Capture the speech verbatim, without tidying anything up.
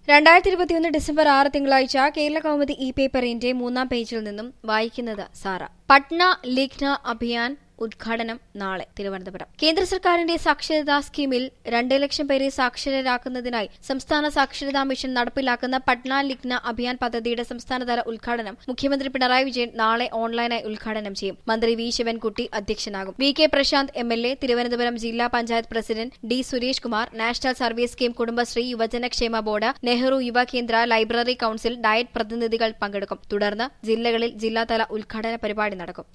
രണ്ടായിരത്തി ഇരുപത്തിയൊന്ന് ഡിസംബർ ആറ് തിങ്കളാഴ്ച കേരള കൗമുദി ഇ പേപ്പറിന്റെ മൂന്നാം പേജിൽ നിന്നും വായിക്കുന്നത് സാറ. പട്ന ലിഖ്ന അഭിയാൻ ഉദ്ഘാടനം നാളെ. തിരുവനന്തപുരം. കേന്ദ്ര സർക്കാരിന്റെ സാക്ഷരതാ സ്കീമിൽ രണ്ട് ലക്ഷം പേരെ സാക്ഷരരാക്കുന്നതിനായി സംസ്ഥാന സാക്ഷരതാ മിഷൻ നടപ്പിലാക്കുന്ന പട്ന ലിഖ്ന അഭിയാൻ പദ്ധതിയുടെ സംസ്ഥാനതല ഉദ്ഘാടനം മുഖ്യമന്ത്രി പിണറായി വിജയൻ നാളെ ഓൺലൈനായി ഉദ്ഘാടനം ചെയ്യും. മന്ത്രി V Sivankutty അധ്യക്ഷനാകും. V K Prashant M L A, Thiruvananthapuram ജില്ലാ panchayat president D Suresh Kumar, national service scheme, Kudumbashree, യുവജനക്ഷേമ board, Nehru യുവകേന്ദ്ര, ലൈബ്രറി കൌൺസിൽ, ഡയറ്റ് പ്രതിനിധികൾ പങ്കെടുക്കും. തുടർന്ന് ജില്ലകളിൽ ജില്ലാതല ഉദ്ഘാടന പരിപാടി നടക്കും.